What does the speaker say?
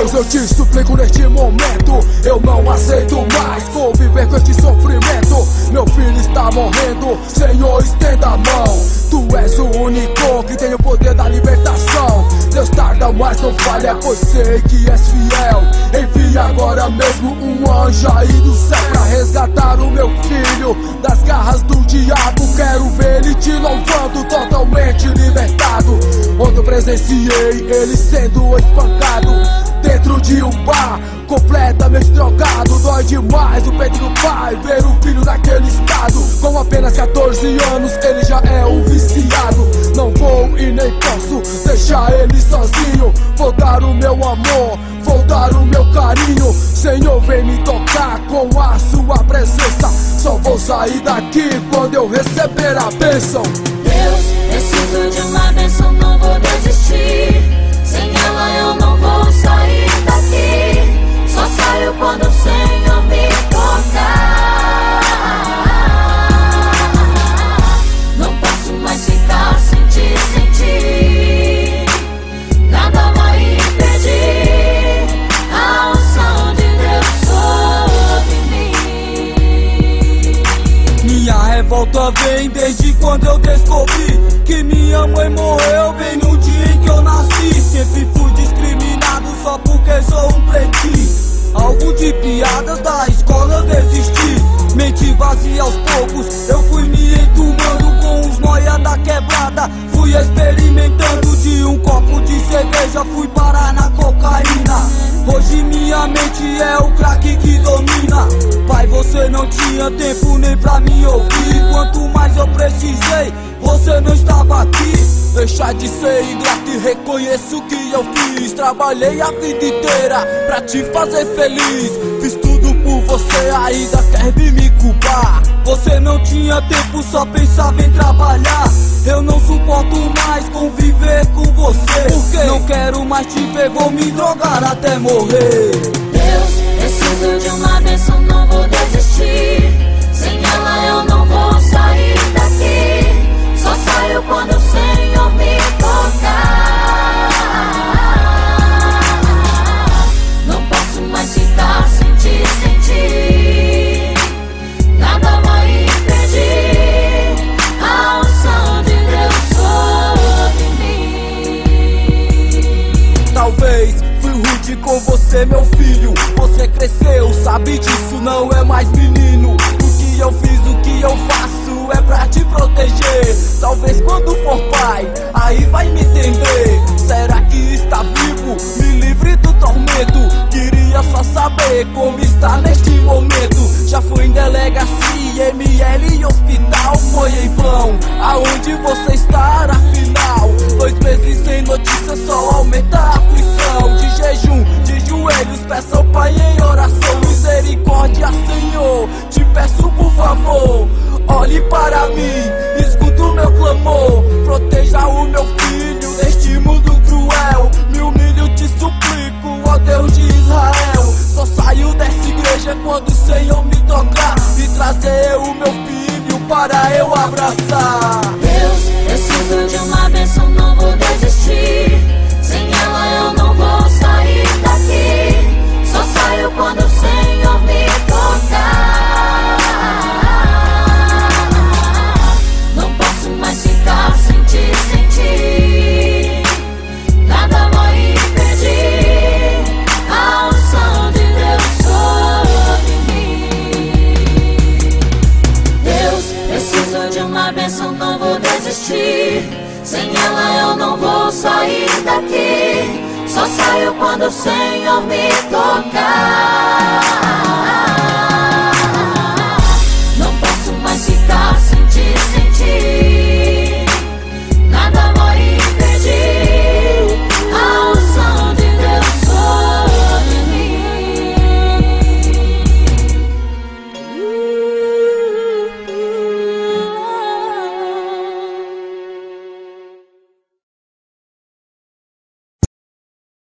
Deus, eu te suplico neste momento, eu não aceito mais conviver com este sofrimento. Meu filho está morrendo, Senhor, estenda a mão. Tu és o único que tem o poder da libertação. Deus, tarda, mas não falha, pois sei que és fiel. Envia agora mesmo um anjo aí do céu pra resgatar o meu filho das garras do diabo. Quero ver ele te louvando, totalmente libertado. Ontem eu presenciei ele sendo espancado dentro de um bar, completamente drogado. Dói demais o peito do pai ver o filho naquele estado. Com apenas 14 anos ele já é um viciado. Não vou e nem posso deixar ele sozinho. Vou dar o meu amor, vou dar o meu carinho. Senhor, vem me tocar com a sua presença. Só vou sair daqui quando eu receber a bênção. Deus, preciso de uma bênção, não vou desistir. Sem ela eu não vou sair daqui. Só saio quando o Senhor me tocar. Não posso mais ficar sem ti. Nada vai impedir a unção de Deus sobre mim. Minha revolta vem desde quando eu descobri que minha mãe morreu bem no dia em que eu nasci. Sempre fui discriminado só porque sou um pretinho. Algo de piadas da escola eu desisti. Mente vazia aos poucos, eu fui me enturmando com os noia da quebrada. Fui experimentando de um copo de cerveja, fui parar na cocaína. Hoje minha mente é o crack que domina. Pai, você não tinha tempo nem pra me ouvir. Quanto mais eu precisei, você não estava aqui. Deixar de ser ingrato e reconheço o que eu fiz. Trabalhei a vida inteira pra te fazer feliz. Fiz tudo por você, ainda quer vir me culpar. Você não tinha tempo, só pensava em trabalhar. Eu não suporto mais conviver com você. Porque não quero mais te ver, vou me drogar até morrer. Deus, preciso de uma bênção, não vou desistir. Sem ela eu não vou sair daqui. Só saio quando o Senhor me tocar. Não posso mais ficar sem ti. Nada vai impedir a unção de Deus sobre mim. Talvez fui rude com você, meu filho. Você cresceu, sabe disso, não é mais menino. O que eu fiz, o que eu faço é pra te proteger. Talvez quando for pai, aí vai me entender. Será que está vivo? Me livre do tormento. Queria só saber como está neste momento. Já fui em delegacia, ML e hospital. Foi em vão, aonde você está afinal? 2 meses sem notícia, só aumenta a aflição. De jejum, de joelhos, peço ao Pai em oração. Misericórdia, Senhor, te peço por favor. Olhe para mim, escuta o meu clamor. Proteja o meu filho neste mundo cruel. Me humilho, te suplico, ó Deus de Israel. Só saio dessa igreja quando o Senhor me tocar e trazer o meu filho para eu abraçar. Deus, preciso de uma bênção, não vou desistir. Sem ela eu não vou sair daqui. Só saio quando o Senhor me tocar. Não posso mais ficar sem ti. Nada vai impedir a unção de Deus sobre mim. Deus, preciso de uma bênção, não vou desistir. Sem ela eu não vou sair daqui. Só saio quando o Senhor me tocar.